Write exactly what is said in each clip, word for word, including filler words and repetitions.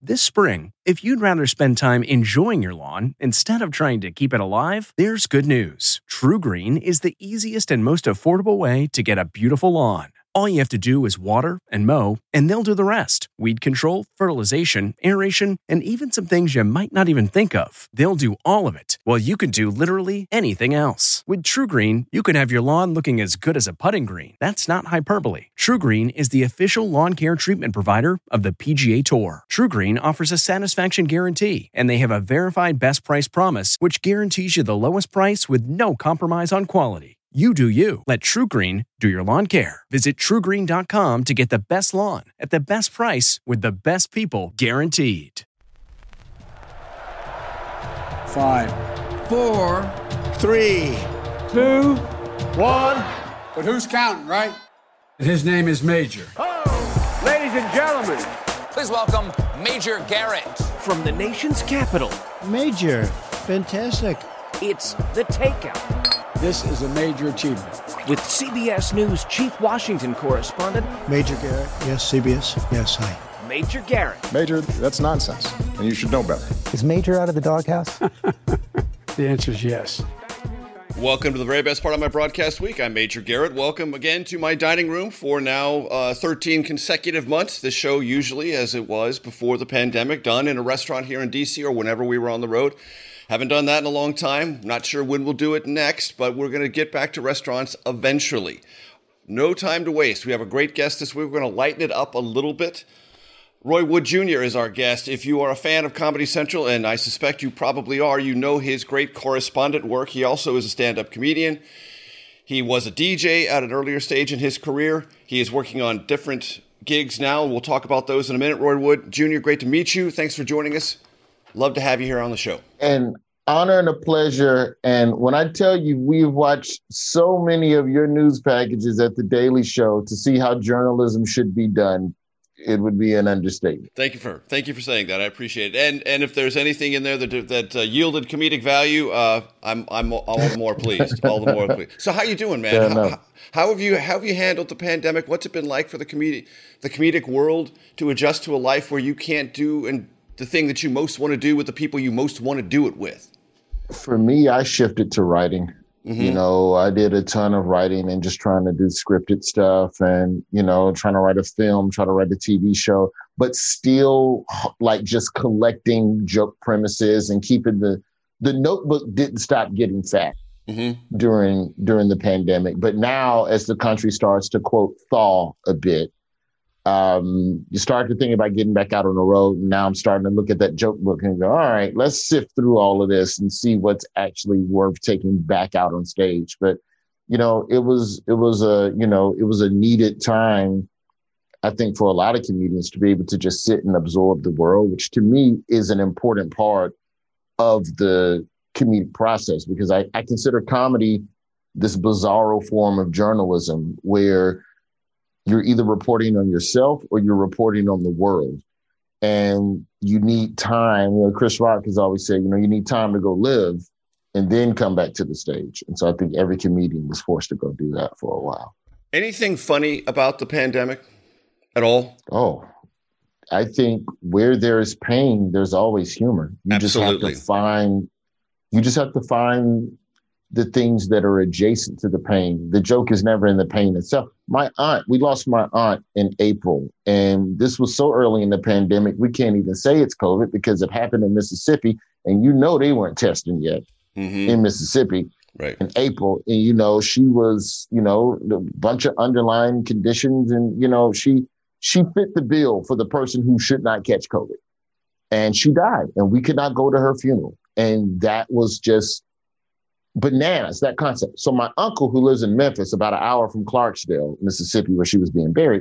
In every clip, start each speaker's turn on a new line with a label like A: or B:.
A: This spring, if you'd rather spend time enjoying your lawn instead of trying to keep it alive, there's good news. TruGreen is the easiest and most affordable way to get a beautiful lawn. All you have to do is water and mow, and they'll do the rest. Weed control, fertilization, aeration, and even some things you might not even think of. They'll do all of it, while you can do literally anything else. With TruGreen, you can have your lawn looking as good as a putting green. That's not hyperbole. TruGreen is the official lawn care treatment provider of the P G A Tour. TruGreen offers a satisfaction guarantee, and they have a verified best price promise, which guarantees you the lowest price with no compromise on quality. You do you. Let TruGreen do your lawn care. Visit True Green dot com to get the best lawn at the best price with the best people guaranteed.
B: Five, four,
C: three,
B: two,
C: one.
B: But who's counting, right?
D: His name is Major.
E: Oh, ladies and gentlemen,
F: please welcome Major Garrett.
E: From the nation's capital.
G: Major, fantastic.
E: It's The Takeout.
B: This is a major achievement.
E: With C B S News Chief Washington Correspondent
G: Major Garrett, yes, C B S, yes, hi.
E: Major Garrett.
C: Major, that's nonsense, and you should know better.
H: Is Major out of the doghouse?
B: The answer is yes.
I: Welcome to the very best part of my broadcast week. I'm Major Garrett. Welcome again to my dining room for now uh, thirteen consecutive months. This show usually, as it was before the pandemic, done in a restaurant here in D C or whenever we were on the road. Haven't done that in a long time. Not sure when we'll do it next, but we're going to get back to restaurants eventually. No time to waste. We have a great guest this week. We're going to lighten it up a little bit. Roy Wood Junior is our guest. If you are a fan of Comedy Central, and I suspect you probably are, you know his great correspondent work. He also is a stand-up comedian. He was a D J at an earlier stage in his career. He is working on different gigs now. We'll talk about those in a minute. Roy Wood Junior, great to meet you. Thanks for joining us. Love to have you here on the show.
J: An honor and a pleasure. And when I tell you, we've watched so many of your news packages at The Daily Show to see how journalism should be done, it would be an understatement.
I: Thank you for thank you for saying that. I appreciate it. And and if there's anything in there that that uh, yielded comedic value, uh, I'm I'm all the more pleased. All the more pleased. So how you doing, man?
J: Yeah,
I: how,
J: no.
I: how, how have you how have you handled the pandemic? What's it been like for the comedic the comedic world to adjust to a life where you can't do and the thing that you most want to do with the people you most want to do it with?
J: For me, I shifted to writing. Mm-hmm. You know, I did a ton of writing and just trying to do scripted stuff and, you know, trying to write a film, try to write a T V show, but still like just collecting joke premises and keeping the, the notebook didn't stop getting fat mm-hmm. during, during the pandemic. But now as the country starts to, quote, thaw a bit, Um, you start to think about getting back out on the road. And now I'm starting to look at that joke book and go, all right, let's sift through all of this and see what's actually worth taking back out on stage. But, you know, it was, it was a, you know, it was a needed time, I think, for a lot of comedians to be able to just sit and absorb the world, which to me is an important part of the comedic process, because I, I consider comedy this bizarro form of journalism where you're either reporting on yourself or you're reporting on the world. And you need time. You know, Chris Rock has always said, you know, you need time to go live and then come back to the stage. And so I think every comedian was forced to go do that for a while.
I: Anything funny about the pandemic at all?
J: Oh, I think where there's pain, there's always humor. You
I: Absolutely.
J: just have to find, you just have to find the things that are adjacent to the pain. The joke is never in the pain itself. My aunt, we lost my aunt in April, and this was so early in the pandemic, we can't even say it's COVID because it happened in Mississippi, and you know they weren't testing yet mm-hmm. in Mississippi
I: right.
J: in April. And, you know, she was, you know, a bunch of underlying conditions, and, you know, she she fit the bill for the person who should not catch COVID. And she died, and we could not go to her funeral. And that was just bananas, that concept. So my uncle, who lives in Memphis, about an hour from Clarksdale, Mississippi, where she was being buried,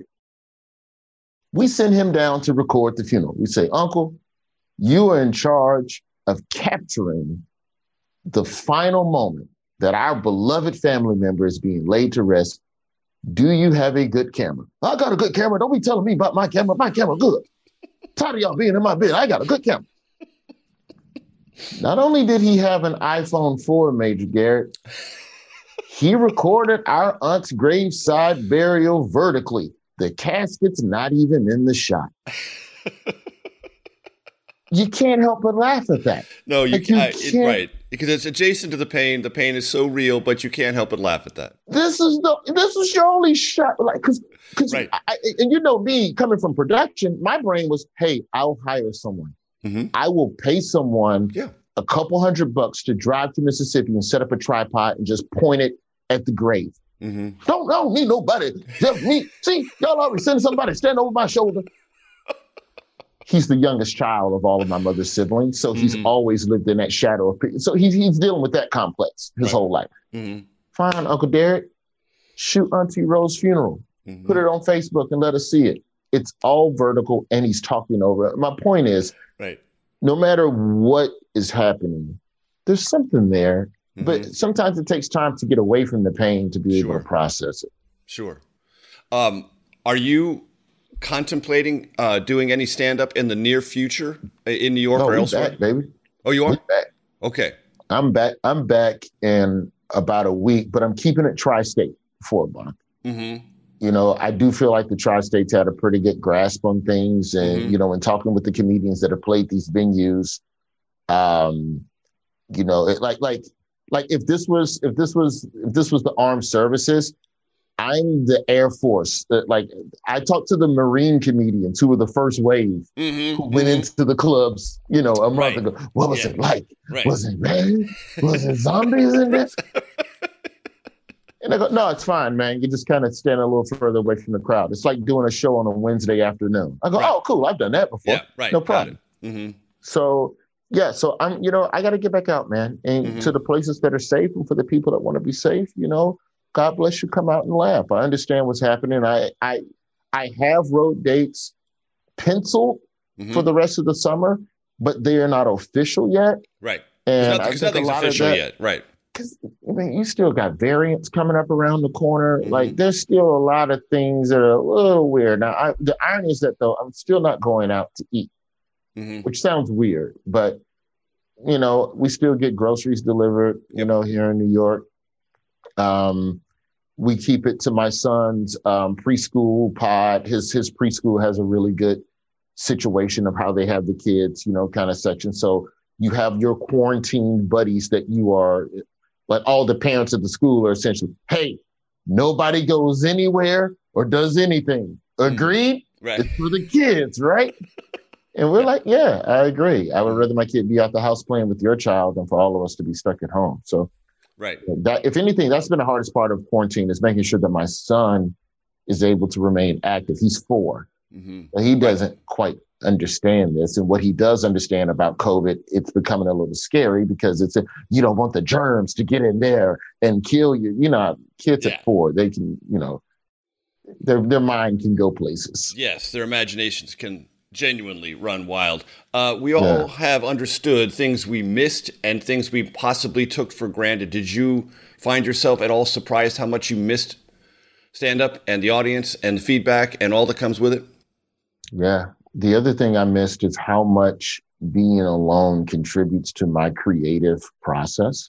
J: we send him down to record the funeral. We say, Uncle, you are in charge of capturing the final moment that our beloved family member is being laid to rest. Do you have a good camera? I got a good camera. Don't be telling me about my camera. My camera good. Tired of y'all being in my bed. I got a good camera. Not only did he have an iPhone four, Major Garrett, he recorded our aunt's graveside burial vertically. The casket's not even in the shot. you can't help but laugh at that.
I: No, you,
J: like you
I: I,
J: can't.
I: It, right. Because it's adjacent to the pain. The pain is so real, but you can't help but laugh at that.
J: This is the this is your only shot. Like, because because
I: right.
J: and you know me coming from production, my brain was, hey, I'll hire someone.
I: Mm-hmm.
J: I will pay someone
I: yeah.
J: a couple hundred bucks to drive to Mississippi and set up a tripod and just point it at the grave.
I: Mm-hmm.
J: Don't don't need nobody. Just me. See, y'all always send somebody stand over my shoulder. He's the youngest child of all of my mother's siblings, so he's mm-hmm. always lived in that shadow of. So he's he's dealing with that complex his right. whole life.
I: Mm-hmm.
J: Fine, Uncle Derek, shoot Auntie Rose's funeral, mm-hmm. put it on Facebook and let us see it. It's all vertical, and he's talking over it. My point is,
I: right.
J: no matter what is happening, there's something there. Mm-hmm. But sometimes it takes time to get away from the pain to be
I: sure.
J: able to process it.
I: Sure. Um, are you contemplating uh, doing any stand-up in the near future in New York
J: no,
I: or elsewhere?
J: Back, baby.
I: Oh, you are?
J: We're back.
I: Okay.
J: I'm back. I'm back in about a week, but I'm keeping it tri-state for a month.
I: Mm-hmm.
J: You know, I do feel like the tri-states had a pretty good grasp on things. And,
I: mm-hmm.
J: you know, in talking with the comedians that have played these venues, um, you know, it, like, like, like if this was, if this was, if this was the armed services, I'm the Air Force. Like, I talked to the Marine comedians who were the first wave
I: mm-hmm,
J: who went
I: mm-hmm.
J: into the clubs, you know, a month
I: right.
J: ago. What was
I: yeah.
J: it like?
I: Right.
J: Was it rain? Was it zombies in this? And I go, no, it's fine, man. You just kind of stand a little further away from the crowd. It's like doing a show on a Wednesday afternoon. I go,
I: right.
J: oh, cool. I've done that before.
I: Yeah, right.
J: No problem.
I: Mm-hmm.
J: So, yeah, so I'm, you know, I got to get back out, man, and
I: mm-hmm.
J: to the places that are safe, and for the people that want to be safe, you know. God bless you. Come out and laugh. I understand what's happening. I I I have road dates penciled mm-hmm. for the rest of the summer, but they are not official yet.
I: Right.
J: And
I: nothing, nothing's official
J: that,
I: yet. Right.
J: Because I mean, you still got variants coming up around the corner.
I: Mm-hmm.
J: Like there's still a lot of things that are a little weird. Now, I, the irony is that though, I'm still not going out to eat,
I: mm-hmm.
J: which sounds weird, but you know, we still get groceries delivered. You
I: yep.
J: know, here in New York. Um. We keep it to my son's um, preschool pod. His his preschool has a really good situation of how they have the kids, you know, kind of section. So you have your quarantine buddies that you are, like all the parents of the school are essentially, hey, nobody goes anywhere or does anything. Agreed?
I: Right.
J: It's for the kids, right? And we're like, yeah, I agree. I would rather my kid be out the house playing with your child than for all of us to be stuck at home. So
I: right.
J: That, if anything, that's been the hardest part of quarantine is making sure that my son is able to remain active. He's four.
I: Mm-hmm.
J: He doesn't quite understand this. And what he does understand about COVID, it's becoming a little scary because it's a, you don't want the germs to get in there and kill you. You know, kids yeah. at four, they can, you know, their their mind can go places.
I: Yes, their imaginations can genuinely run wild. Uh, we all
J: Yeah.
I: have understood things we missed and things we possibly took for granted. Did you find yourself at all surprised how much you missed stand-up and the audience and the feedback and all that comes with it?
J: Yeah. The other thing I missed is how much being alone contributes to my creative process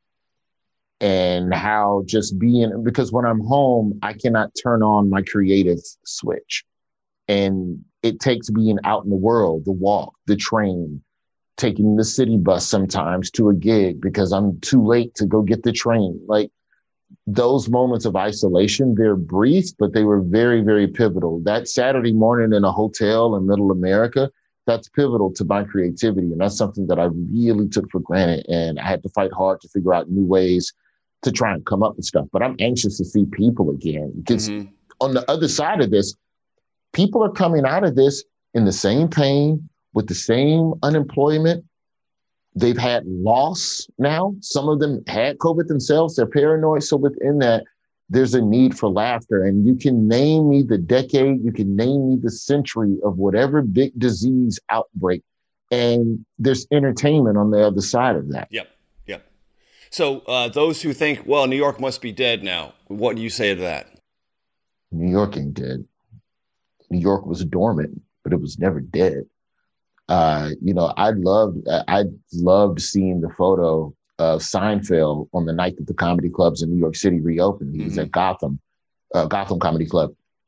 J: and how just being, because when I'm home, I cannot turn on my creative switch. And it takes being out in the world, the walk, the train, taking the city bus sometimes to a gig because I'm too late to go get the train. Like those moments of isolation, they're brief, but they were very, very pivotal. That Saturday morning in a hotel in middle America, that's pivotal to my creativity. And that's something that I really took for granted. And I had to fight hard to figure out new ways to try and come up with stuff. But I'm anxious to see people again because mm-hmm. on the other side of this, people are coming out of this in the same pain, with the same unemployment. They've had loss now. Some of them had COVID themselves. They're paranoid. So within that, there's a need for laughter. And you can name me the decade, you can name me the century of whatever big disease outbreak. And there's entertainment on the other side of that.
I: Yep, yep. So uh, those who think, well, New York must be dead now, what do you say to that?
J: New York ain't dead. New York was dormant, but it was never dead. Uh, you know, I loved, I loved seeing the photo of Seinfeld on the night that the comedy clubs in New York City reopened. He mm-hmm. was at Gotham, uh, Gotham Comedy Club.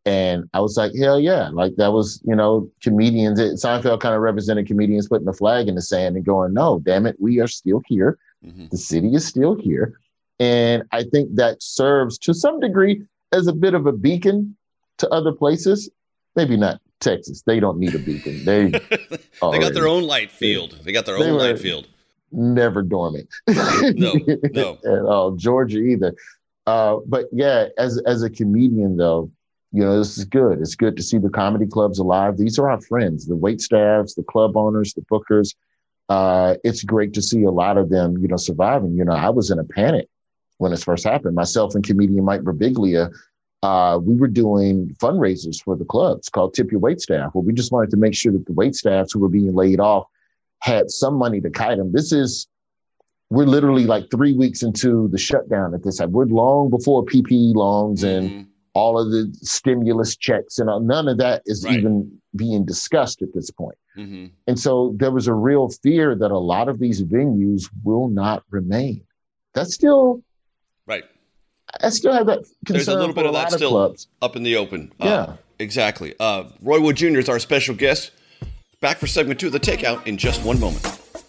J: And I was like, hell yeah. Like that was, you know, comedians. It, Seinfeld kind of represented comedians putting the flag in the sand and going, no, damn it, we are still here. Mm-hmm. The city is still here. And I think that serves to some degree as a bit of a beacon to other places. Maybe not Texas. They don't need a beacon. They
I: they got their own light field. They got their own light field.
J: Never dormant.
I: No, no.
J: At all. Georgia either. Uh, but yeah, as as a comedian though, you know, this is good. It's good to see the comedy clubs alive. These are our friends, the wait staffs, the club owners, the bookers. Uh, it's great to see a lot of them, you know, surviving. You know, I was in a panic when this first happened. Myself and comedian Mike Birbiglia, uh, we were doing fundraisers for the clubs called Tip Your Wait Staff, where we just wanted to make sure that the wait staffs who were being laid off had some money to kite them. This is, we're literally like three weeks into the shutdown at this time. We're long before P P E loans and mm-hmm. all of the stimulus checks and all, none of that is right. even being discussed at this point. Mm-hmm. And so there was a real fear that a lot of these venues will not remain. That's still
I: right.
J: I still have that concern.
I: There's a little bit
J: for
I: of
J: a
I: that
J: lot of
I: still
J: clubs.
I: Up in the open.
J: Yeah,
I: uh, exactly. Uh, Roy Wood Junior is our special guest. Back for segment two of The Takeout in just one moment.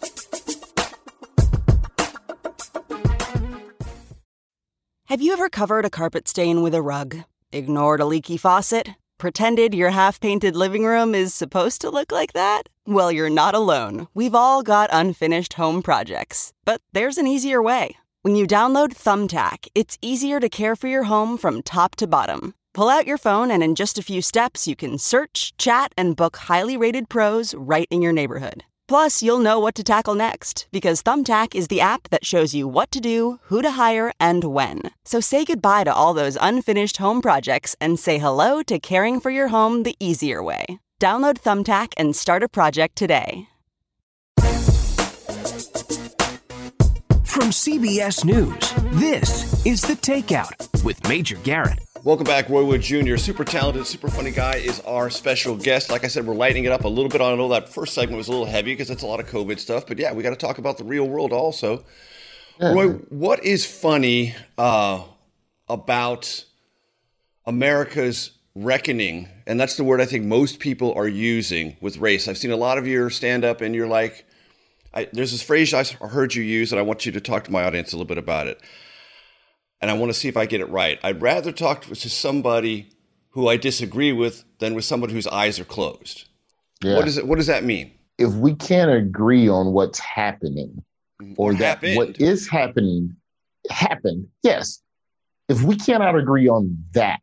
K: Have you ever covered a carpet stain with a rug? Ignored a leaky faucet? Pretended your half-painted living room is supposed to look like that? Well, you're not alone. We've all got unfinished home projects. But there's an easier way. When you download Thumbtack, it's easier to care for your home from top to bottom. Pull out your phone and in just a few steps, you can search, chat, and book highly rated pros right in your neighborhood. Plus, you'll know what to tackle next, because Thumbtack is the app that shows you what to do, who to hire, and when. So say goodbye to all those unfinished home projects and say hello to caring for your home the easier way. Download Thumbtack and start a project today.
E: From C B S News, this is The Takeout with Major Garrett.
I: Welcome back, Roy Wood Junior Super talented, super funny guy is our special guest. Like I said, we're lightening it up a little bit. I know that first segment was a little heavy because it's a lot of COVID stuff. But yeah, we got to talk about the real world also. Yeah. Roy, what is funny uh, about America's reckoning? And that's the word I think most people are using with race. I've seen a lot of your stand-up and you're like, I, there's this phrase I heard you use and I want you to talk to my audience a little bit about it. And I want to see if I get it right. I'd rather talk to somebody who I disagree with than with somebody whose eyes are closed. Yeah. What, is it, what does that mean?
J: If we can't agree on what's happening or
I: what
J: that
I: happened.
J: what is happening happened, yes. If we cannot agree on that,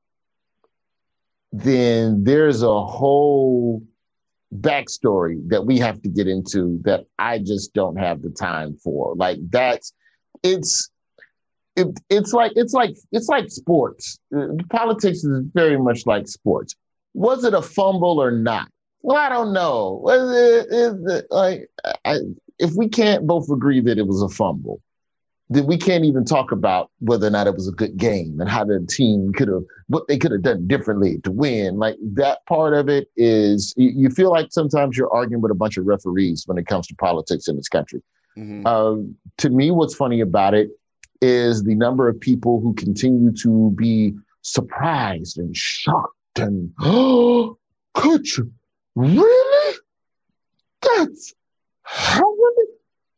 J: then there's a whole backstory that we have to get into that I just don't have the time for. Like that's, it's, It, it's like it's like it's like sports. Uh, politics is very much like sports. Was it a fumble or not? Well, I don't know. Was it, is it like I, if we can't both agree that it was a fumble, then we can't even talk about whether or not it was a good game and how the team could have what they could have done differently to win. Like that part of it is you, you feel like sometimes you're arguing with a bunch of referees when it comes to politics in this country. Mm-hmm. Uh, to me, what's funny about it is the number of people who continue to be surprised and shocked and, oh, could you really? That's how women,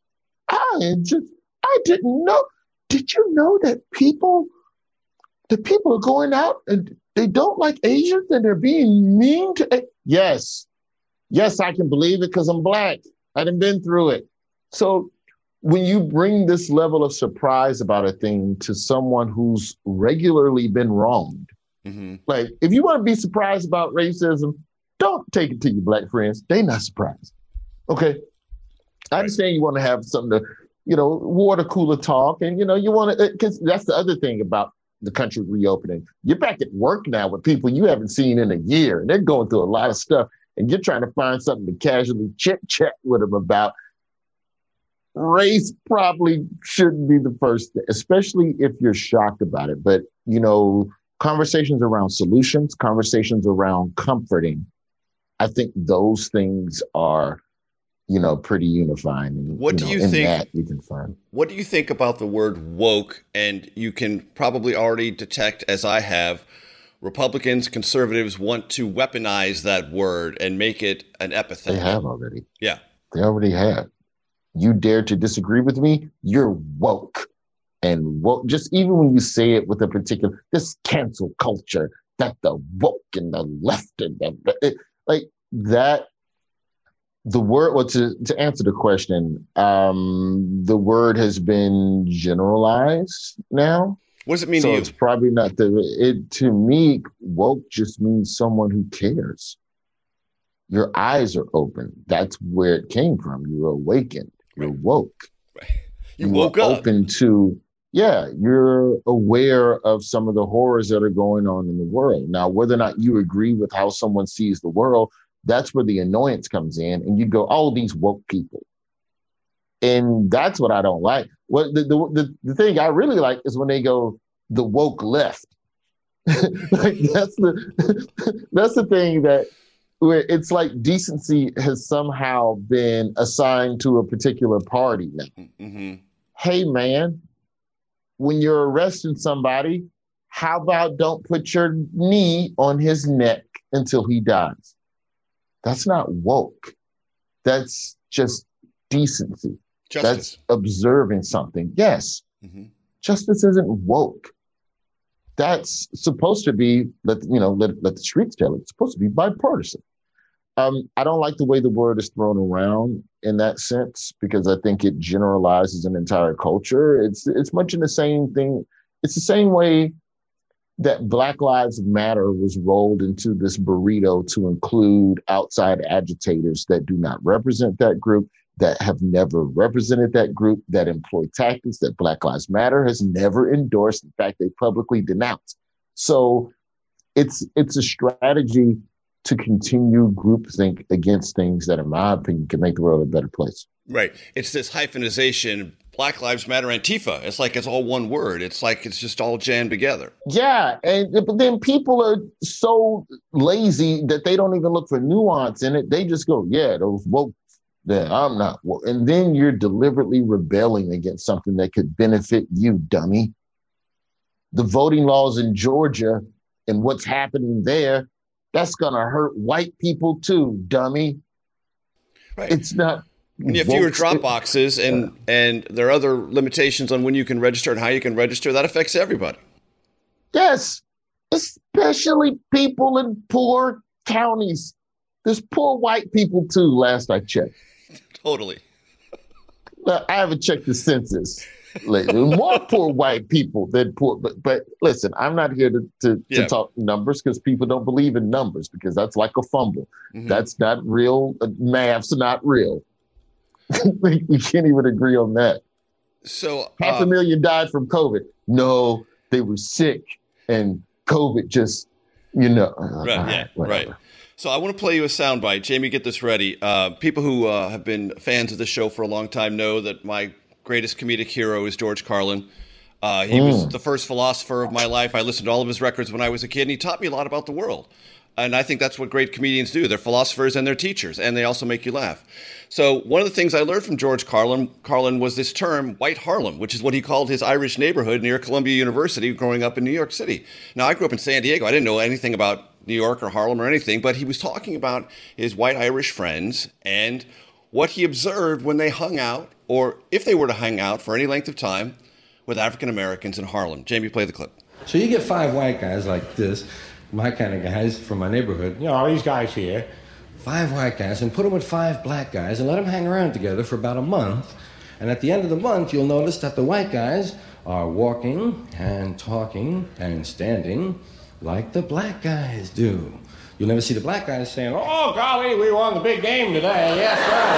J: I just, I didn't know. Did you know that people, the people are going out and they don't like Asians and they're being mean to, yes, yes, I can believe it because I'm Black. I done been through it. So when you bring this level of surprise about a thing to someone who's regularly been wronged, mm-hmm. like if you want to be surprised about racism, don't take it to your Black friends. They not surprised. Okay. I understand you want to have something to, you know, water cooler talk. And, you know, you want to, because that's the other thing about the country reopening. You're back at work now with people you haven't seen in a year, and they're going through a lot of stuff. And you're trying to find something to casually chit chat with them about. Race probably shouldn't be the first thing, especially if you're shocked about it. But, you know, conversations around solutions, conversations around comforting, I think those things are, you know, pretty unifying. And,
I: what do
J: you, know,
I: you
J: in
I: think?
J: That you can find.
I: What do you think about the word woke? And you can probably already detect, as I have, Republicans, conservatives want to weaponize that word and make it an epithet.
J: They have already.
I: Yeah.
J: They already have. You dare to disagree with me? You're woke. And woke, just even when you say it with a particular, this cancel culture, that the woke and the left and the, it, like that, the word, well, to, to answer the question, um, the word has been generalized now.
I: What does it mean
J: so
I: to you?
J: It's probably not the, it, to me, woke just means someone who cares. Your eyes are open. That's where it came from. You're awakened. You're
I: Right.
J: woke.
I: Right. You,
J: You
I: woke
J: are
I: up.
J: open to, yeah, you're aware of some of the horrors that are going on in the world. Now, whether or not you agree with how someone sees the world, that's where the annoyance comes in. And you go, oh, these woke people. And that's what I don't like. What the, the, the, the thing I really like is when they go, the woke left. Like that's the that's the thing that where it's like decency has somehow been assigned to a particular party now.
I: Mm-hmm.
J: Hey, man, when you're arresting somebody, how about don't put your knee on his neck until he dies? That's not woke. That's just decency.
I: Justice.
J: That's observing something. Yes.
I: Mm-hmm.
J: Justice isn't woke. That's supposed to be, let you know, let, let the streets tell it. It's supposed to be bipartisan. Um, I don't like the way the word is thrown around in that sense because I think it generalizes an entire culture. It's it's much in the same thing. It's the same way that Black Lives Matter was rolled into this burrito to include outside agitators that do not represent that group, that have never represented that group, that employ tactics that Black Lives Matter has never endorsed. In fact, they publicly denounced. So it's it's a strategy to continue groupthink against things that, in my opinion, can make the world a better place.
I: Right. It's this hyphenization, Black Lives Matter, Antifa. It's like it's all one word. It's like it's just all jammed together.
J: Yeah, and but then people are so lazy that they don't even look for nuance in it. They just go, yeah, those woke. Then I'm not. And then you're deliberately rebelling against something that could benefit you, dummy. The voting laws in Georgia and what's happening there, that's going to hurt white people too, dummy.
I: Right.
J: It's not.
I: When you have fewer drop boxes and, and there are other limitations on when you can register and how you can register, that affects everybody.
J: Yes, especially people in poor counties. There's poor white people too, last I checked.
I: Totally.
J: I haven't checked the census lately. More poor white people than poor. But, but listen, I'm not here to, to,
I: Yeah.
J: to talk numbers because people don't believe in numbers because that's like a fumble.
I: Mhm.
J: That's not real. Uh, Math's not real. we, we can't even agree on that.
I: So
J: Half
I: uh,
J: a million died from COVID. No, they were sick and COVID just, you know. uh,
I: Right,
J: all
I: yeah,
J: whatever.
I: right. So I want to play you a soundbite. Jamie, get this ready. Uh, people who uh, have been fans of the show for a long time know that my greatest comedic hero is George Carlin. Uh, he
J: Mm.
I: was the first philosopher of my life. I listened to all of his records when I was a kid, and he taught me a lot about the world. And I think that's what great comedians do. They're philosophers and they're teachers, and they also make you laugh. So one of the things I learned from George Carlin, Carlin was this term, White Harlem, which is what he called his Irish neighborhood near Columbia University growing up in New York City. Now, I grew up in San Diego. I didn't know anything about New York or Harlem or anything, but he was talking about his white Irish friends and what he observed when they hung out, or if they were to hang out for any length of time, with African Americans in Harlem. Jamie, play the clip.
L: So you get five white guys like this, my kind of guys from my neighborhood, you know, all these guys here, five white guys, and put them with five black guys and let them hang around together for about a month. And at the end of the month, you'll notice that the white guys are walking and talking and standing like the black guys do. You'll never see the black guys saying, oh, golly, we won the big game today. Yes,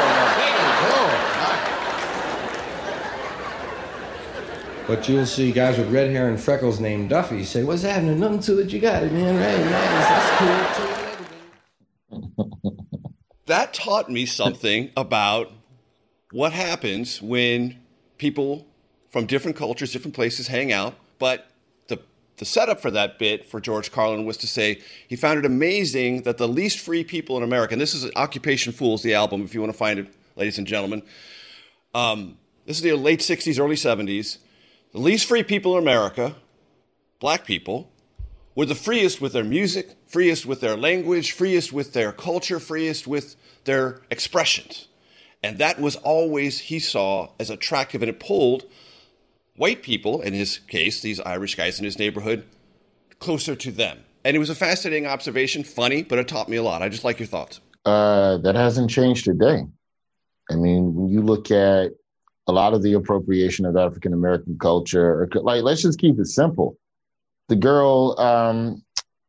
L: sir. Big, cool. But you'll see guys with red hair and freckles named Duffy say, what's happening? Nothing to it. You got it, man. Right, nice. That's cool, too.
I: That taught me something about what happens when people from different cultures, different places hang out. But the the setup for that bit for George Carlin was to say he found it amazing that the least free people in America, and this is Occupation Fools, the album, if you want to find it, ladies and gentlemen. Um, this is the late sixties, early seventies. The least free people in America, black people, were the freest with their music, freest with their language, freest with their culture, freest with their expressions. And that was always, he saw, as attractive, and it pulled white people, in his case, these Irish guys in his neighborhood, closer to them. And it was a fascinating observation, funny, but it taught me a lot. I just like your thoughts.
J: Uh, that hasn't changed today. I mean, when you look at a lot of the appropriation of African-American culture, like, let's just keep it simple. The girl, um,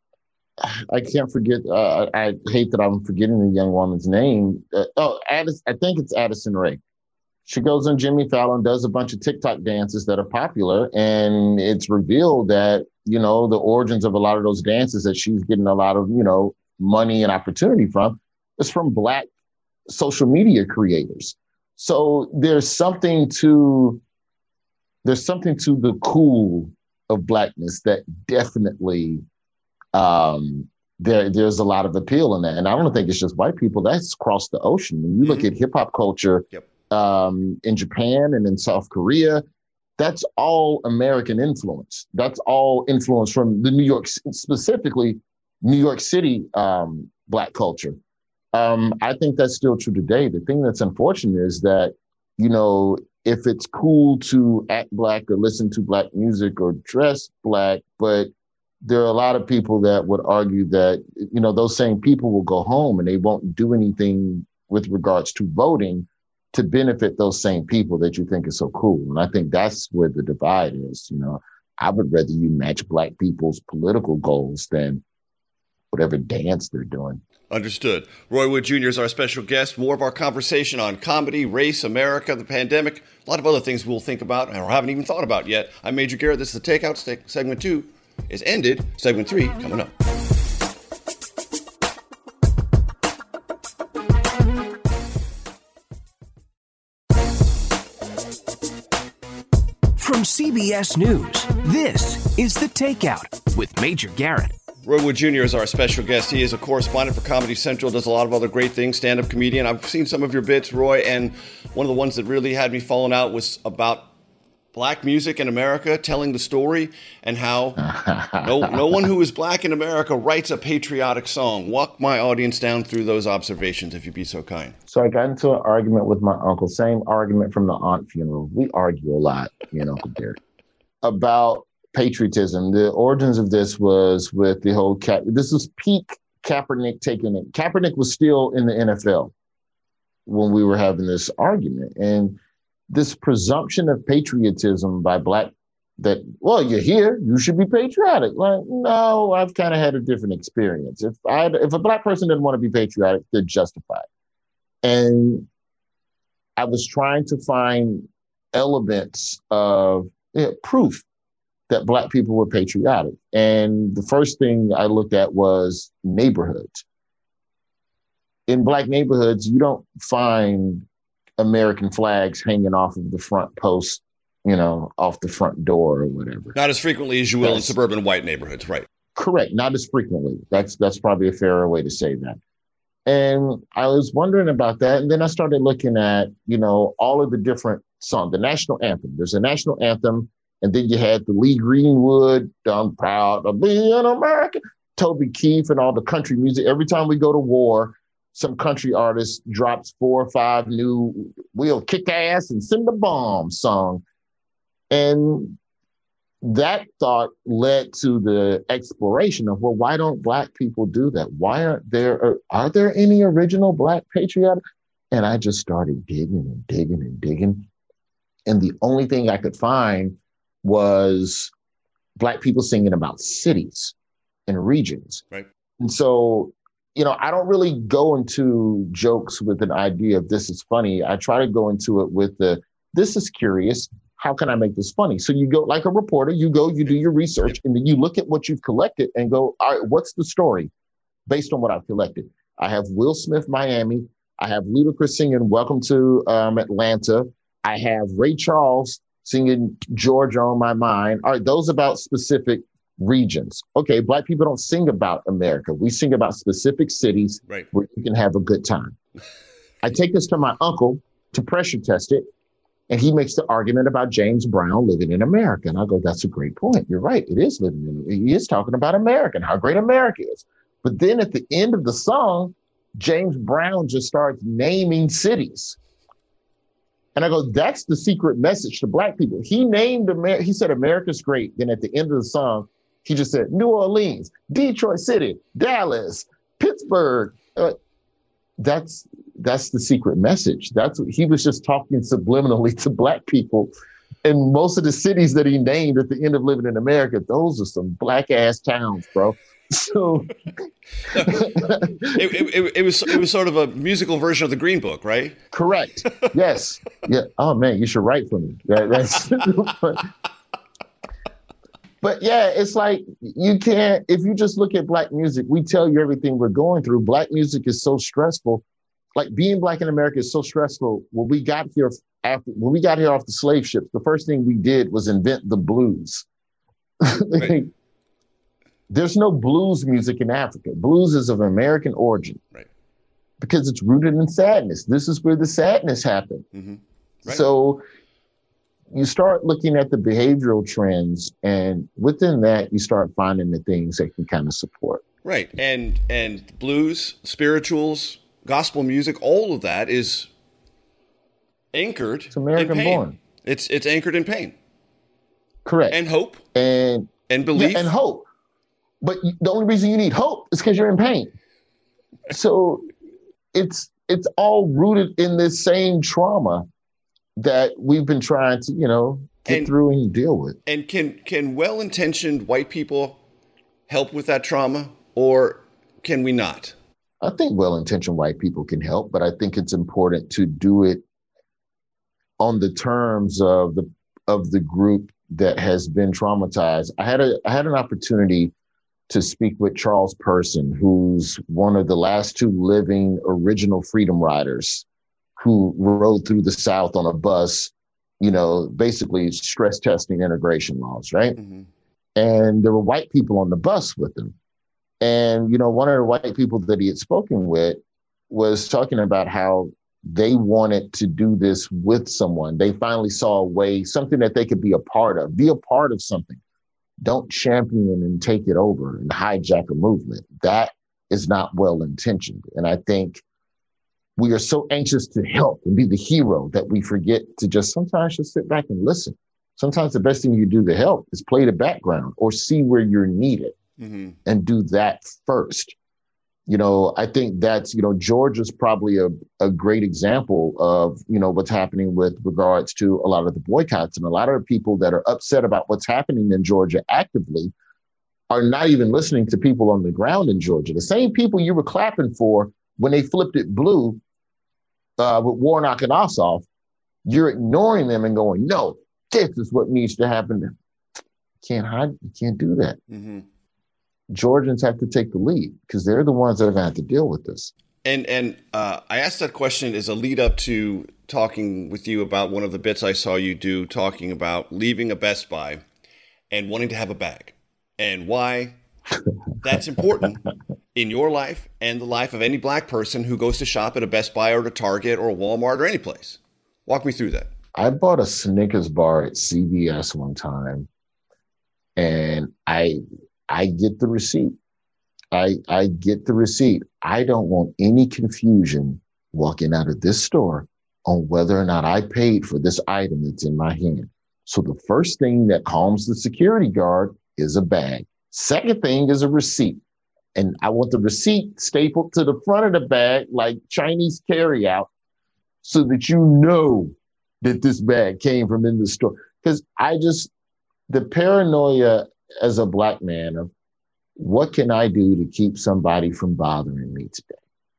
J: I can't forget, uh, I hate that I'm forgetting the young woman's name. Uh, oh, Addis, I think it's Addison Rae. She goes on Jimmy Fallon, does a bunch of TikTok dances that are popular, and it's revealed that, you know, the origins of a lot of those dances that she's getting a lot of, you know, money and opportunity from is from Black social media creators. So there's something to, there's something to the cool of Blackness that definitely um, there, there's a lot of appeal in that. And I don't think it's just white people, that's across the ocean. When you mm-hmm. look at hip hop culture yep. um, in Japan and in South Korea, that's all American influence. That's all influence from the New York, specifically New York City um, Black culture. Um, I think that's still true today. The thing that's unfortunate is that, you know, if it's cool to act Black or listen to Black music or dress Black, but there are a lot of people that would argue that, you know, those same people will go home and they won't do anything with regards to voting to benefit those same people that you think is so cool. And I think that's where the divide is. You know, I would rather you match Black people's political goals than whatever dance they're doing.
I: Understood. Roy Wood Junior is our special guest. More of our conversation on comedy, race, America, the pandemic, a lot of other things we'll think about or haven't even thought about yet. I'm Major Garrett. This is The Takeout. Segment two is ended. Segment three coming up.
E: From C B S News, this is The Takeout with Major Garrett.
I: Roy Wood Junior is our special guest. He is a correspondent for Comedy Central, does a lot of other great things, stand-up comedian. I've seen some of your bits, Roy, and one of the ones that really had me falling out was about Black music in America, telling the story, and how no no one who is Black in America writes a patriotic song. Walk my audience down through those observations, if you'd be so kind.
J: So I got into an argument with my uncle, same argument from the aunt funeral. We argue a lot, me and Uncle Derek, about patriotism. The origins of this was with the whole Ka- this was peak Kaepernick taking it. Kaepernick was still in the N F L when we were having this argument, and this presumption of patriotism by Black that, well, you're here, you should be patriotic. Like, no, I've kind of had a different experience. If I if a Black person didn't want to be patriotic, they're justified. And I was trying to find elements of you know, proof that Black people were patriotic. And the first thing I looked at was neighborhoods. In Black neighborhoods, you don't find American flags hanging off of the front post, you know, off the front door or whatever.
I: Not as frequently as you will that's, in suburban white neighborhoods, right?
J: Correct. Not as frequently. That's that's probably a fairer way to say that. And I was wondering about that. And then I started looking at, you know, all of the different songs, the national anthem. There's a national anthem. And then you had the Lee Greenwood, I'm proud to be an American, Toby Keith and all the country music. Every time we go to war, some country artist drops four or five new we'll kick ass and send a bomb song. And that thought led to the exploration of, well, why don't Black people do that? Why aren't there, are, are there any original Black patriotic? And I just started digging and digging and digging. And the only thing I could find was Black people singing about cities and regions.
I: Right.
J: And so, you know, I don't really go into jokes with an idea of this is funny. I try to go into it with the, this is curious. How can I make this funny? So you go like a reporter, you go, you do your research, and then you look at what you've collected and go, all right, what's the story based on what I've collected? I have Will Smith, Miami. I have Ludacris singing Welcome to um, Atlanta. I have Ray Charles singing Georgia on My Mind. All right, those about specific regions. Okay, Black people don't sing about America. We sing about specific cities
I: right.
J: where you can have a good time. I take this to my uncle to pressure test it. And he makes the argument about James Brown living in America. And I go, that's a great point. You're right. It is living in, he is talking about America and how great America is. But then at the end of the song, James Brown just starts naming cities. And I go, that's the secret message to Black people. He named America. He said, America's great. Then at the end of the song, he just said, New Orleans, Detroit City, Dallas, Pittsburgh. Uh, that's that's the secret message. That's what he was just talking subliminally to Black people. And most of the cities that he named at the end of Living in America, those are some Black ass towns, bro. So
I: it, it, it was it was sort of a musical version of the Green Book, right?
J: Correct. Yes. Yeah. Oh man, you should write for me. That, that's. but, but yeah, it's like you can't. If you just look at Black music, we tell you everything we're going through. Black music is so stressful. Like being Black in America is so stressful. When we got here after when we got here off the slave ships, the first thing we did was invent the blues.
I: Right.
J: There's no blues music in Africa. Blues is of American origin,
I: right?
J: Because it's rooted in sadness. This is where the sadness happened.
I: Mm-hmm. Right.
J: So you start looking at the behavioral trends, and within that, you start finding the things that can kind of support.
I: Right, and and blues, spirituals, gospel music, all of that is anchored
J: it's American
I: in pain.
J: Born.
I: It's it's anchored in pain.
J: Correct.
I: And hope.
J: And
I: and belief.
J: Yeah, and hope. But the only reason you need hope is because you're in pain. So it's it's all rooted in this same trauma that we've been trying to, you know, get
I: and,
J: through and deal with.
I: And can can well-intentioned white people help with that trauma, or can we not?
J: I think well-intentioned white people can help, but I think it's important to do it on the terms of the of the group that has been traumatized. I had a I had an opportunity to speak with Charles Person, who's one of the last two living original freedom riders who rode through the South on a bus, you know, basically stress testing integration laws, right? Mm-hmm. And there were white people on the bus with him. And, you know, one of the white people that he had spoken with was talking about how they wanted to do this with someone. They finally saw a way, something that they could be a part of, be a part of something. Don't champion and take it over and hijack a movement. That is not well-intentioned. And I think we are so anxious to help and be the hero that we forget to just sometimes just sit back and listen. Sometimes the best thing you do to help is play the background or see where you're needed mm-hmm. and do that first. You know, I think that's, you know, Georgia's probably a, a great example of, you know, what's happening with regards to a lot of the boycotts. And a lot of the people that are upset about what's happening in Georgia actively are not even listening to people on the ground in Georgia. The same people you were clapping for when they flipped it blue uh, with Warnock and Ossoff, you're ignoring them and going, no, this is what needs to happen. You can't hide. You can't do that. Mm-hmm. Georgians have to take the lead because they're the ones that are going to have to deal with this.
I: And and uh, I asked that question as a lead up to talking with you about one of the bits I saw you do, talking about leaving a Best Buy and wanting to have a bag and why that's important in your life and the life of any Black person who goes to shop at a Best Buy or a Target or a Walmart or any place. Walk me through that.
J: I bought a Snickers bar at C V S one time, and I I get the receipt. I I get the receipt. I don't want any confusion walking out of this store on whether or not I paid for this item that's in my hand. So the first thing that calms the security guard is a bag. Second thing is a receipt. And I want the receipt stapled to the front of the bag like Chinese carryout so that you know that this bag came from in the store. Because I just, the paranoia as a Black man of what can I do to keep somebody from bothering me today?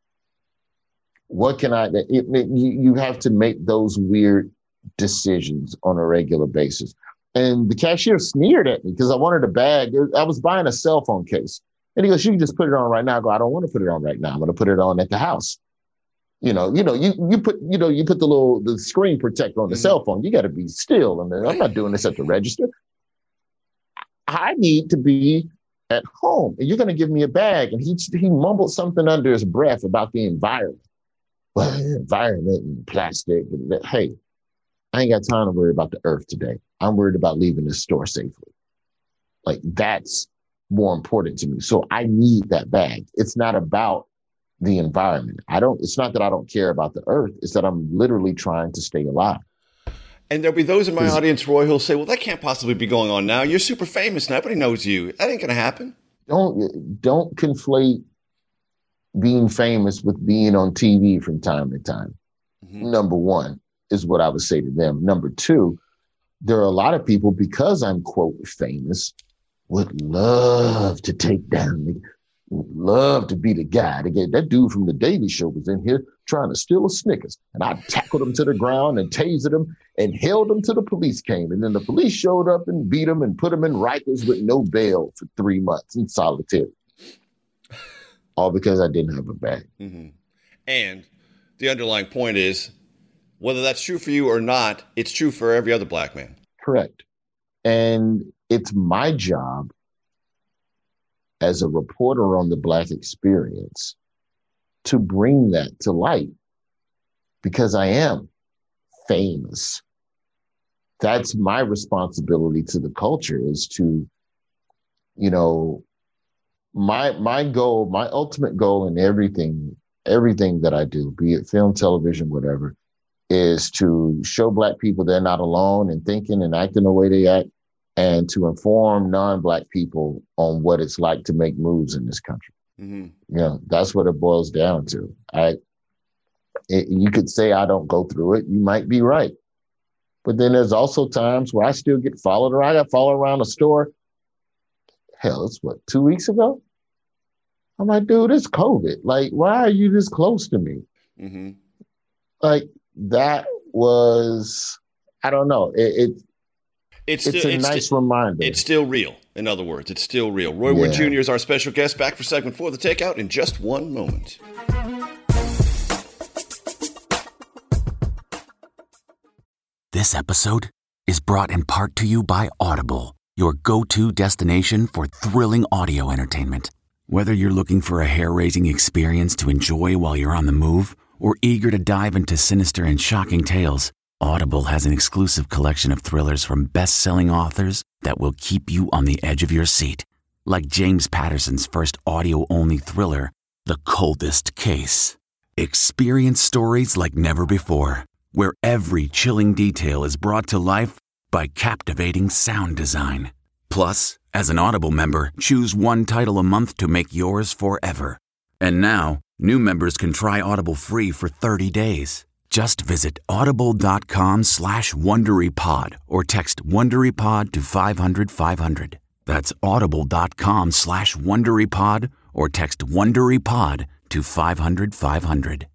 J: What can I, it, it, you, you have to make those weird decisions on a regular basis. And the cashier sneered at me because I wanted a bag. I was buying a cell phone case. And he goes, you can just put it on right now. I go, I don't want to put it on right now. I'm going to put it on at the house. You know, you know, you you put, you know, you put the little the screen protector on the mm-hmm. cell phone. You got to be still. And I'm not doing this at the register. I need to be at home, and you're going to give me a bag. And he he mumbled something under his breath about the environment. Well, environment and plastic. And that, hey, I ain't got time to worry about the earth today. I'm worried about leaving this store safely. Like, that's more important to me. So I need that bag. It's not about the environment. I don't, it's not that I don't care about the earth. It's that I'm literally trying to stay alive.
I: And there'll be those in my audience, Roy, who'll say, well, that can't possibly be going on now. You're super famous. Nobody knows you. That ain't going to happen.
J: Don't, don't conflate being famous with being on T V from time to time. Mm-hmm. Number one is what I would say to them. Number two, there are a lot of people, because I'm, quote, famous, would love to take down me, would love to be the guy. To get, that dude from The Daily Show was in here trying to steal a Snickers, and I tackled him to the ground and tasered him and held him till the police came. And then the police showed up and beat him and put him in Rikers with no bail for three months in solitary. All because I didn't have a bag.
I: Mm-hmm. And the underlying point is, whether that's true for you or not, it's true for every other black man.
J: Correct. And it's my job as a reporter on the Black experience to bring that to light, because I am famous. That's my responsibility to the culture, is to, you know, my my goal, my ultimate goal in everything, everything that I do, be it film, television, whatever, is to show Black people they're not alone in thinking and acting the way they act, and to inform non-Black people on what it's like to make moves in this country. Mm-hmm. You know, that's what it boils down to. I, it, you could say I don't go through it. You might be right. But then there's also times where I still get followed around. I got followed around a store. Hell, it's what, two weeks ago? I'm like, dude, it's COVID. Like, why are you this close to me? Mm-hmm. Like, that was, I don't know. It, it
I: It's,
J: it's
I: still,
J: a
I: it's
J: nice
I: still,
J: reminder.
I: It's still real. In other words, it's still real. Roy
J: Yeah.
I: Wood Junior is our special guest. Back for segment four of The Takeout in just one moment.
M: This episode is brought in part to you by Audible, your go-to destination for thrilling audio entertainment. Whether you're looking for a hair-raising experience to enjoy while you're on the move, or eager to dive into sinister and shocking tales, Audible has an exclusive collection of thrillers from best-selling authors that will keep you on the edge of your seat. Like James Patterson's first audio-only thriller, The Coldest Case. Experience stories like never before, where every chilling detail is brought to life by captivating sound design. Plus, as an Audible member, choose one title a month to make yours forever. And now, new members can try Audible free for thirty days. Just visit audible.com slash WonderyPod or text WonderyPod to five hundred five hundred. That's audible.com slash WonderyPod or text WonderyPod to five hundred five hundred.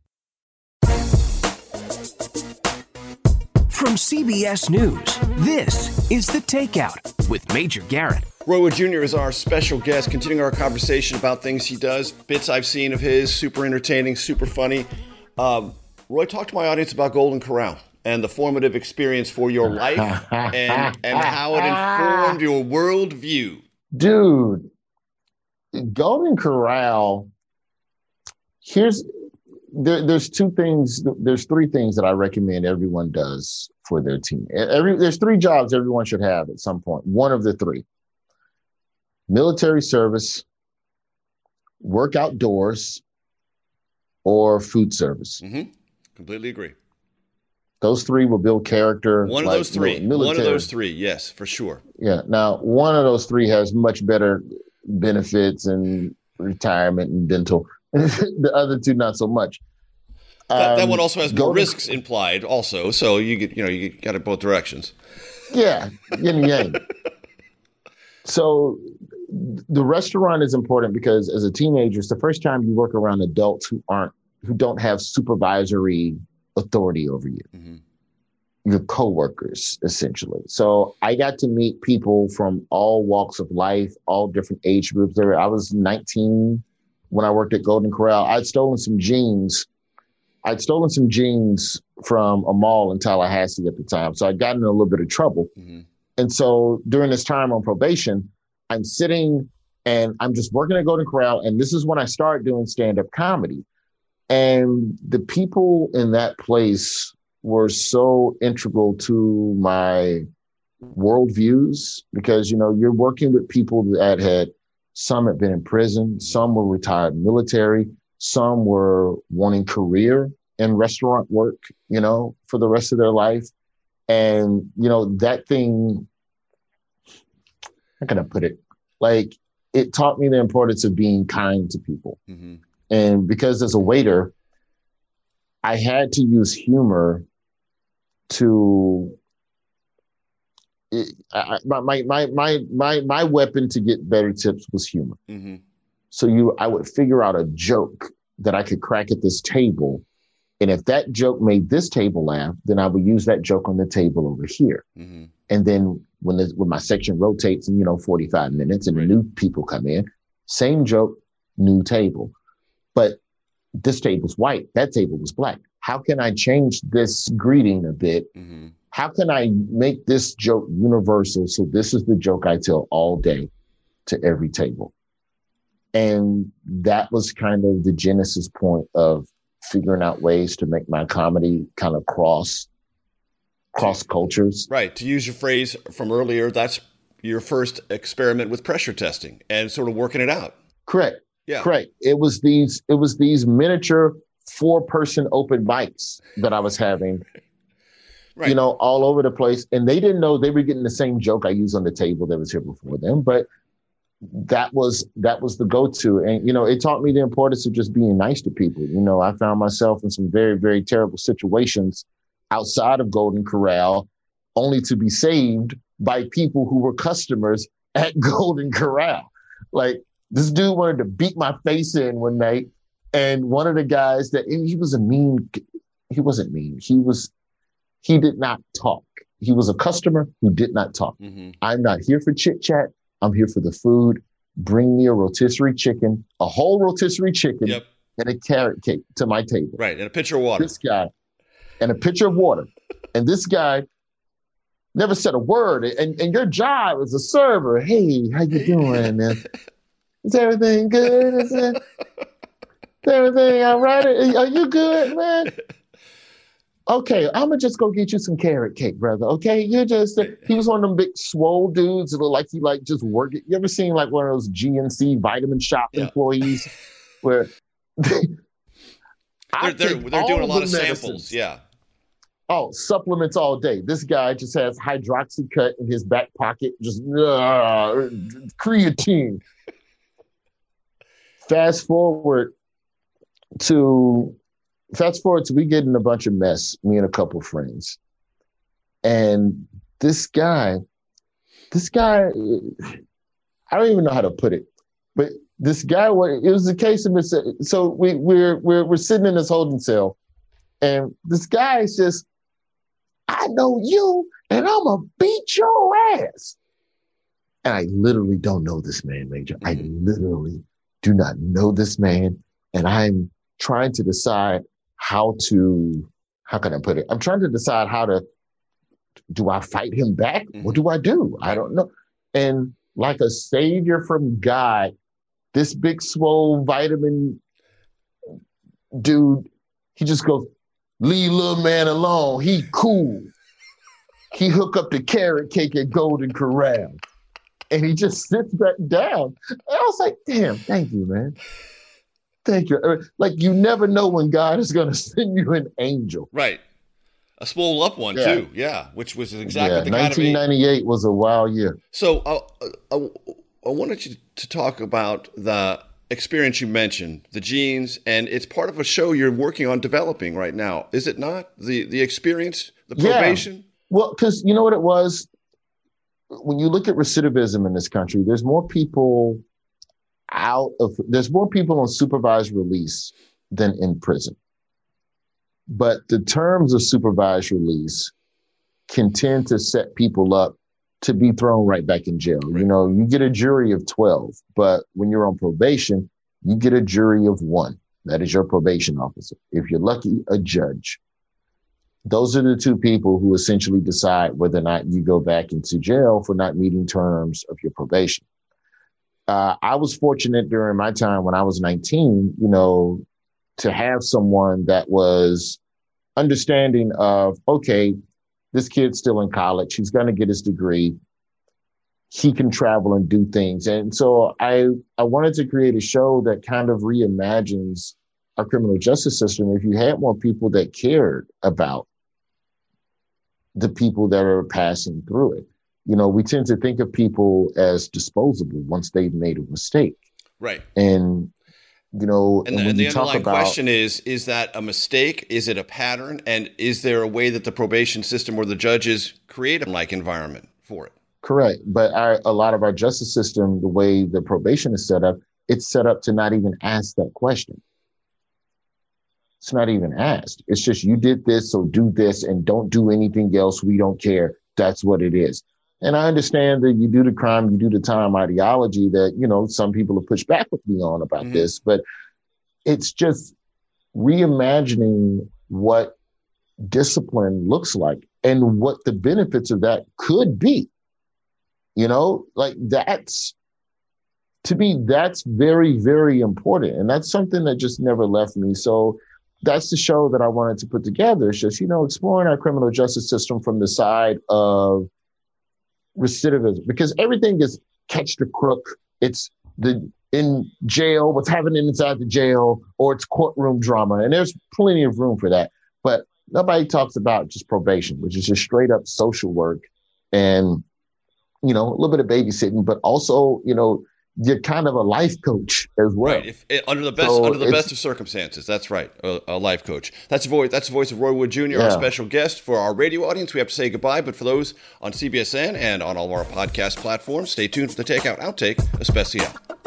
E: From C B S News, this is The Takeout with Major Garrett.
I: Roy Wood Junior is our special guest, continuing our conversation about things he does, bits I've seen of his, super entertaining, super funny. Um, Roy, talk to my audience about Golden Corral and the formative experience for your life and, and how it informed your worldview.
J: Dude, Golden Corral, here's, there, there's two things, there's three things that I recommend everyone does for their team. Every, there's three jobs everyone should have at some point. One of the three: military service, work outdoors, or food service.
I: Mm-hmm. Completely agree.
J: Those three will build character.
I: One of
J: like
I: those three.
J: military.
I: One of those three, yes, for sure.
J: Yeah. Now, one of those three has much better benefits and retirement and dental. The other two, not so much.
I: That,
J: um,
I: that one also has more
J: Golden,
I: risks implied, also. So you get, you know, you got it both directions.
J: Yeah, yin and yang. So the restaurant is important because as a teenager, it's the first time you work around adults who aren't, who don't have supervisory authority over you. Mm-hmm. Your coworkers, essentially. So I got to meet people from all walks of life, all different age groups. There, I was nineteen when I worked at Golden Corral. I'd stolen some jeans. I'd stolen some jeans from a mall in Tallahassee at the time. So I'd gotten in a little bit of trouble. Mm-hmm. And so during this time on probation, I'm sitting and I'm just working at Golden Corral. And this is when I started doing stand-up comedy. And the people in that place were so integral to my worldviews because, you know, you're working with people that had, some had been in prison, some were retired military, some were wanting career in restaurant work, you know, for the rest of their life. And, you know, that thing, how can I put it? Like, it taught me the importance of being kind to people. Mm-hmm. And because as a waiter, I had to use humor to it, I, my, my, my, my, my weapon to get better tips was humor. Mm-hmm. So you, I would figure out a joke that I could crack at this table. And if that joke made this table laugh, then I would use that joke on the table over here. Mm-hmm. And then when the, when my section rotates in, you know, forty-five minutes and right. the new people come in, same joke, new table. But this table's white, that table was black. How can I change this greeting a bit? Mm-hmm. How can I make this joke universal? So this is the joke I tell all day to every table. And that was kind of the genesis point of figuring out ways to make my comedy kind of cross cross cultures.
I: Right. To use your phrase from earlier, that's your first experiment with pressure testing and sort of working it out.
J: Correct.
I: Yeah.
J: Correct. It was these it was these miniature four person open mics that I was having, right. you know, all over the place. And they didn't know they were getting the same joke I used on the table that was here before them. But that was that was the go-to. And, you know, it taught me the importance of just being nice to people. You know, I found myself in some very, very terrible situations outside of Golden Corral, only to be saved by people who were customers at Golden Corral. Like, this dude wanted to beat my face in one night. And one of the guys that, and he was a mean, he wasn't mean. He was, he did not talk. He was a customer who did not talk. Mm-hmm. I'm not here for chit chat. I'm here for the food. Bring me a rotisserie chicken, a whole rotisserie chicken, yep. and a carrot cake to my table.
I: Right, and a pitcher of water.
J: This guy, and a pitcher of water. And this guy never said a word. And, and your job as a server, hey, how you doing, man? Is everything good? Is, it, is everything all right? Are you good, man? Okay, I'm going to just go get you some carrot cake, brother. Okay, you just, he was one of them big swole dudes that look like he like just work. You ever seen like one of those G N C vitamin shop yeah. employees where they,
I: they're, they're, they're doing a lot of medicines. Samples. Yeah.
J: Oh, supplements all day. This guy just has Hydroxycut in his back pocket, just uh, creatine. Fast forward to Fast forward to we get in a bunch of mess, me and a couple friends. And this guy, this guy, I don't even know how to put it, but this guy, it was a case of, so we, we're, we're, we're sitting in this holding cell and this guy is just, I know you and I'm going to beat your ass. And I literally don't know this man, Major. I literally do not know this man. And I'm trying to decide how to, how can I put it? I'm trying to decide how to, do I fight him back? Mm-hmm. What do I do? I don't know. And like a savior from God, this big swole vitamin dude, he just goes, leave little man alone. He cool. He hook up the carrot cake at Golden Corral. And he just sits back down. And I was like, damn, thank you, man. Thank you. Like, you never know when God is going to send you an angel.
I: Right. A swole up one, yeah. too. Yeah. Which was exactly
J: yeah,
I: the
J: nineteen ninety-eight
I: kind of
J: was a wild year.
I: So uh, uh, I wanted you to talk about the experience you mentioned, the genes, and it's part of a show you're working on developing right now. Is it not? The, the experience, the probation?
J: Yeah. Well, because you know what it was? When you look at recidivism in this country, there's more people out of, there's more people on supervised release than in prison. But the terms of supervised release can tend to set people up to be thrown right back in jail. Right. You know, you get a jury of twelve, but when you're on probation, you get a jury of one. That is your probation officer. If you're lucky, a judge. Those are the two people who essentially decide whether or not you go back into jail for not meeting terms of your probation. Uh, I was fortunate during my time when I was nineteen, you know, to have someone that was understanding of, okay, this kid's still in college. He's going to get his degree. He can travel and do things. And so I, I wanted to create a show that kind of reimagines our criminal justice system. If you had more people that cared about the people that are passing through it, you know, we tend to think of people as disposable once they've made a mistake.
I: Right.
J: And, you know,
I: and,
J: and,
I: the, and the
J: you talk
I: underlying
J: about,
I: question is, is that a mistake? Is it a pattern? And is there a way that the probation system or the judges create a like environment for it?
J: Correct. But our, a lot of our justice system, the way the probation is set up, it's set up to not even ask that question. It's not even asked. It's just, you did this, so do this and don't do anything else. We don't care. That's what it is. And I understand that you do the crime, you do the time ideology that, you know, some people have pushed back with me on about mm-hmm. this, but it's just reimagining what discipline looks like and what the benefits of that could be. You know, like that's, to me, that's very, very important. And that's something that just never left me. So that's the show that I wanted to put together. It's just, you know, exploring our criminal justice system from the side of recidivism, because everything is catch the crook. It's the in jail, what's happening inside the jail, or it's courtroom drama. And there's plenty of room for that. But nobody talks about just probation, which is just straight up social work and, you know, a little bit of babysitting, but also, you know, you're kind of a life coach as well.
I: Right. If, if, under the best
J: so
I: under the best of circumstances. That's right. A, a life coach. That's the voice. That's the voice of Roy Wood Junior, yeah. Our special guest. For our radio audience, we have to say goodbye. But for those on C B S N and on all of our podcast platforms, stay tuned for the Takeout Outtake Especial.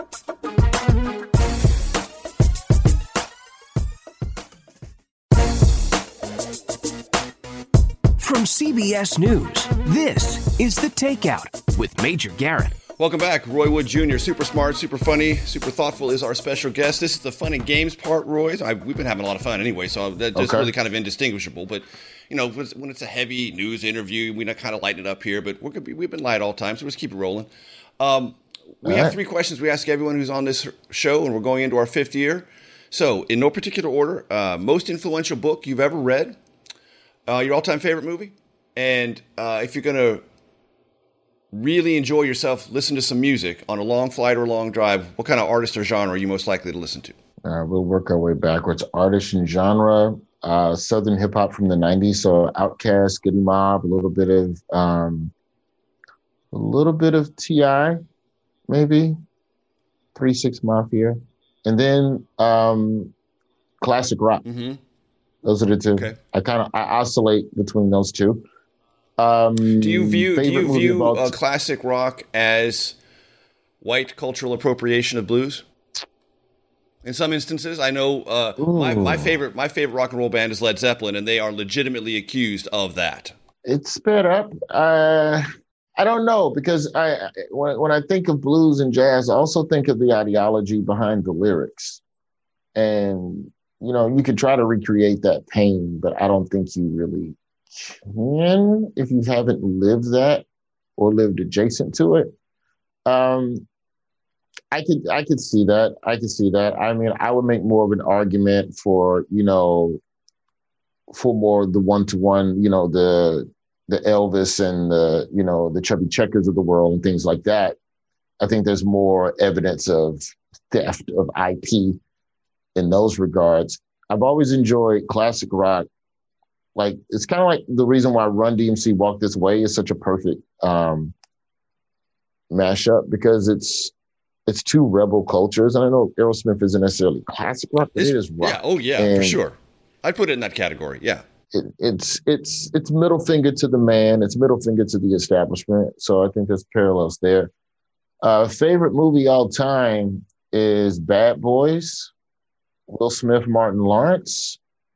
E: From C B S News, this is The Takeout with Major Garrett.
I: Welcome back. Roy Wood Junior Super smart, super funny, super thoughtful is our special guest. This is the fun and games part, Roy. I, we've been having a lot of fun anyway, so that's okay. Really kind of indistinguishable. But, you know, when it's a heavy news interview, we kind of lighten it up here, but we're gonna be, we've been light all the time, so let's keep it rolling. Um, we all have right. three questions we ask everyone who's on this show, and we're going into our fifth year. So, in no particular order, uh, most influential book you've ever read, uh, your all-time favorite movie, and uh, if you're going to really enjoy yourself, listen to some music on a long flight or a long drive, what kind of artist or genre are you most likely to listen to?
J: Uh, we'll work our way backwards. Artist and genre, uh, Southern hip hop from the nineties. So Outkast, Goody Mob, a little bit of, um, a little bit of T I, maybe three six Mafia, and then um, classic rock. Mm-hmm. Those are the two. Okay. I kind of I oscillate between those two. Um,
I: do you view do you view uh, classic rock as white cultural appropriation of blues? In some instances, I know uh, my, my favorite my favorite rock and roll band is Led Zeppelin, and they are legitimately accused of that.
J: It's sped up. Uh, I don't know, because I when, when I think of blues and jazz, I also think of the ideology behind the lyrics, and you know, you could try to recreate that pain, but I don't think you really can if you haven't lived that or lived adjacent to it. Um, I could I could see that. I could see that. I mean, I would make more of an argument for, you know, for more the one-to-one, you know, the the Elvis and the, you know, the Chubby Checkers of the world and things like that. I think there's more evidence of theft of I P in those regards. I've always enjoyed classic rock. Like, it's kind of like the reason why Run D M C Walk This Way is such a perfect um, mashup, because it's it's two rebel cultures. And I know Aerosmith isn't necessarily classic rock, but it's, it is rock.
I: Yeah, oh yeah, and for sure. I'd put it in that category, yeah.
J: It, it's it's it's middle finger to the man. It's middle finger to the establishment. So I think there's parallels there. Uh, favorite movie all time is Bad Boys. Will Smith, Martin Lawrence.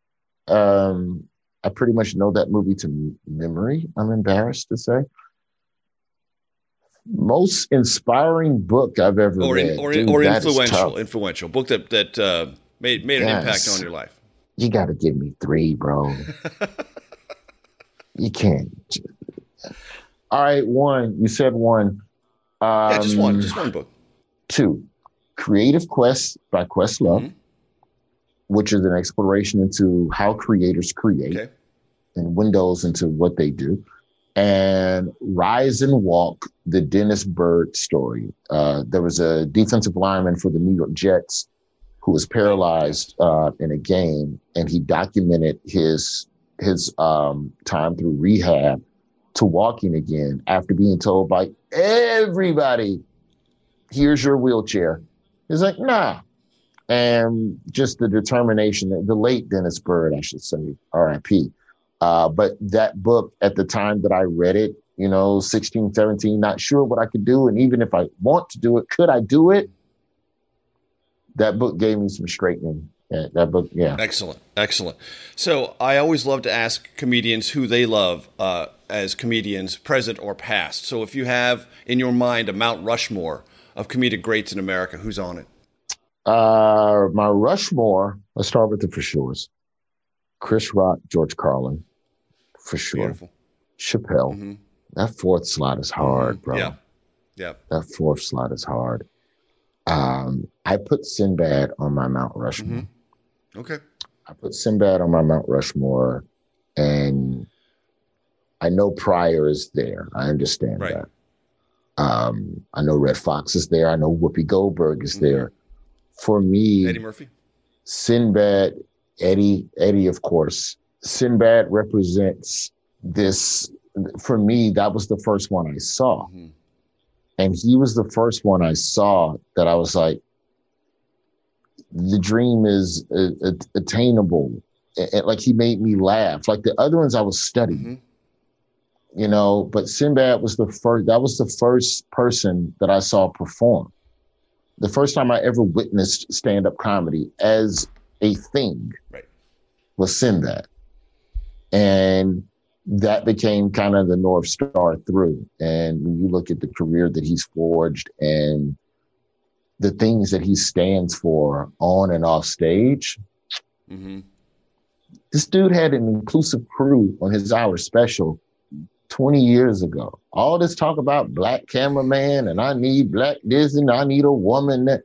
J: Um, I pretty much know that movie to memory, I'm embarrassed to say. Most inspiring book I've ever
I: or in,
J: read.
I: Or,
J: Dude,
I: or influential, influential. Book that, that uh, made, made an yes. impact on your life.
J: You got to give me three, bro. You can't. All right, one. You said one. Um,
I: yeah, just one. Just one book.
J: Two. Creative Quest by Questlove. Mm-hmm. which is an exploration into how creators create
I: okay.
J: and windows into what they do. And Rise and Walk, the Dennis Byrd story. Uh, there was a defensive lineman for the New York Jets who was paralyzed uh, in a game, and he documented his his um, time through rehab to walking again after being told by everybody, here's your wheelchair. He's like, nah. And just the determination, the late Dennis Byrd, I should say, R I P. Uh, but that book at the time that I read it, you know, sixteen, seventeen, not sure what I could do. And even if I want to do it, could I do it? That book gave me some straightening. Yeah, that book, yeah.
I: Excellent. Excellent. So I always love to ask comedians who they love uh, as comedians, present or past. So if you have in your mind a Mount Rushmore of comedic greats in America, who's on it?
J: Uh, my Rushmore, let's start with the for sures. Chris Rock, George Carlin, for sure.
I: Beautiful.
J: Chappelle.
I: Mm-hmm.
J: That fourth slot is hard,
I: mm-hmm.
J: bro.
I: Yeah. Yeah.
J: That fourth slot is hard. Um, I put Sinbad on my Mount Rushmore.
I: Mm-hmm. Okay.
J: I put Sinbad on my Mount Rushmore, and I know Pryor is there. I understand
I: right.
J: that. Um, I know Red Fox is there. I know Whoopi Goldberg is mm-hmm. there. For me,
I: Eddie Murphy,
J: Sinbad, Eddie, Eddie, of course. Sinbad represents this. For me, that was the first one I saw. Mm-hmm. And he was the first one I saw that I was like, the dream is uh, uh, attainable. And, like, he made me laugh. Like the other ones I was studying, mm-hmm. you know, but Sinbad was the first, that was the first person that I saw perform. The first time I ever witnessed stand-up comedy as a thing
I: right.
J: was Sinbad. And that became kind of the North Star through. And when you look at the career that he's forged and the things that he stands for on and off stage,
I: mm-hmm.
J: this dude had an inclusive crew on his hour special twenty years ago. All this talk about black cameraman and I need black this and I need a woman that.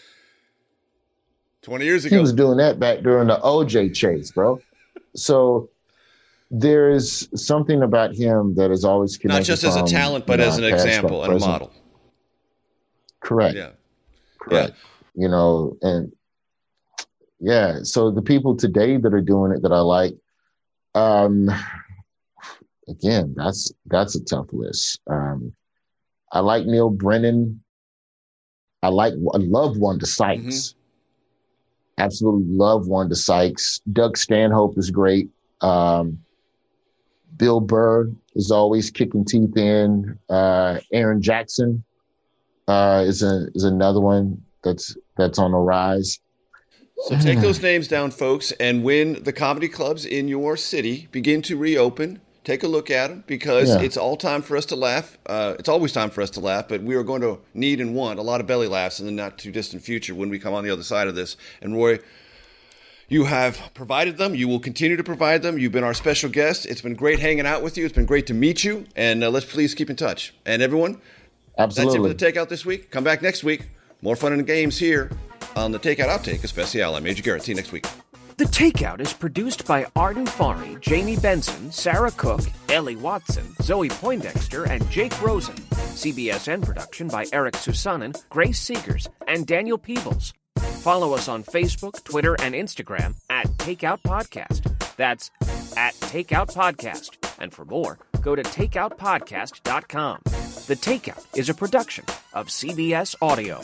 I: twenty years ago.
J: He was doing that back during the O J chase, bro. So there's something about him that is always connected.
I: Not just as a talent, but as an example and a model.
J: Correct.
I: Yeah.
J: Correct. Yeah. You know, and yeah, so the people today that are doing it that I like, um, again, that's that's a tough list. Um, I like Neil Brennan. I like, I love Wanda Sykes. Mm-hmm. Absolutely love Wanda Sykes. Doug Stanhope is great. Um, Bill Burr is always kicking teeth in. Uh, Aaron Jackson uh, is a is another one that's that's on the rise.
I: So take those names down, folks, and when the comedy clubs in your city begin to reopen, take a look at them because yeah. it's all time for us to laugh. Uh, it's always time for us to laugh, but we are going to need and want a lot of belly laughs in the not too distant future when we come on the other side of this. And Roy, you have provided them. You will continue to provide them. You've been our special guest. It's been great hanging out with you. It's been great to meet you. And uh, let's please keep in touch. And everyone,
J: absolutely.
I: That's it for the Takeout this week. Come back next week. More fun and games here on the Takeout Outtake Especial. I'm Major Garrett. See you next week.
E: The Takeout is produced by Arden Farhi, Jamie Benson, Sarah Cook, Ellie Watson, Zoe Poindexter, and Jake Rosen. C B S N production by Eric Susanen, Grace Seegers, and Daniel Peebles. Follow us on Facebook, Twitter, and Instagram at Takeout Podcast. That's at Takeout Podcast. And for more, go to takeout podcast dot com. The Takeout is a production of C B S Audio.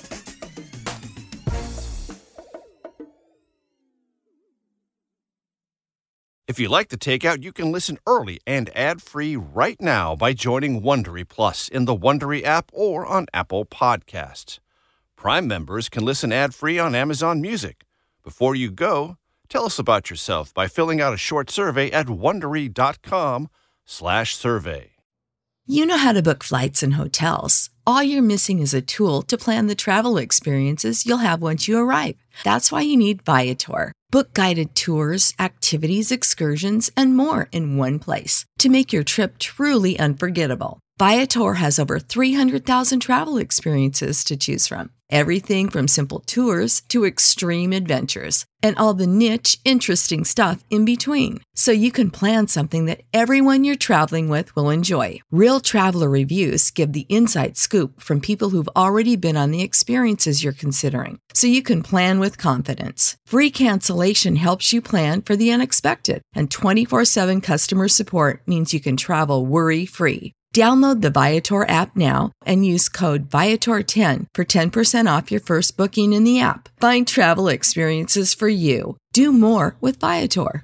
A: If you like The Takeout, you can listen early and ad-free right now by joining Wondery Plus in the Wondery app or on Apple Podcasts. Prime members can listen ad-free on Amazon Music. Before you go, tell us about yourself by filling out a short survey at wondery dot com slash survey.
N: You know how to book flights and hotels. All you're missing is a tool to plan the travel experiences you'll have once you arrive. That's why you need Viator. Book guided tours, activities, excursions, and more in one place to make your trip truly unforgettable. Viator has over three hundred thousand travel experiences to choose from. Everything from simple tours to extreme adventures and all the niche, interesting stuff in between. So you can plan something that everyone you're traveling with will enjoy. Real traveler reviews give the inside scoop from people who've already been on the experiences you're considering. So you can plan with confidence. Free cancellation helps you plan for the unexpected. And twenty-four seven customer support means you can travel worry-free. Download the Viator app now and use code Viator ten for ten percent off your first booking in the app. Find travel experiences for you. Do more with Viator.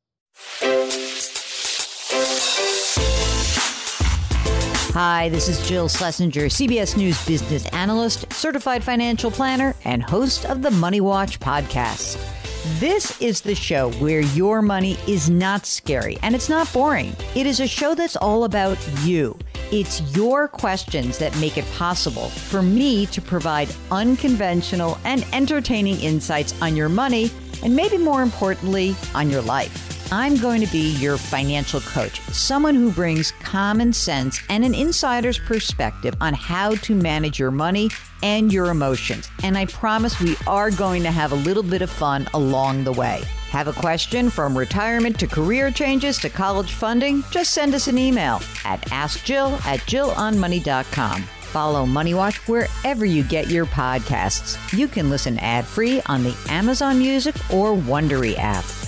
O: Hi, this is Jill Schlesinger, C B S News business analyst, certified financial planner, and host of the Money Watch podcast. This is the show where your money is not scary and it's not boring. It is a show that's all about you. It's your questions that make it possible for me to provide unconventional and entertaining insights on your money and maybe more importantly, on your life. I'm going to be your financial coach, someone who brings common sense and an insider's perspective on how to manage your money and your emotions. And I promise we are going to have a little bit of fun along the way. Have a question from retirement to career changes to college funding? Just send us an email at askjill at jill on money dot com. Follow Money Watch wherever you get your podcasts. You can listen ad-free on the Amazon Music or Wondery app.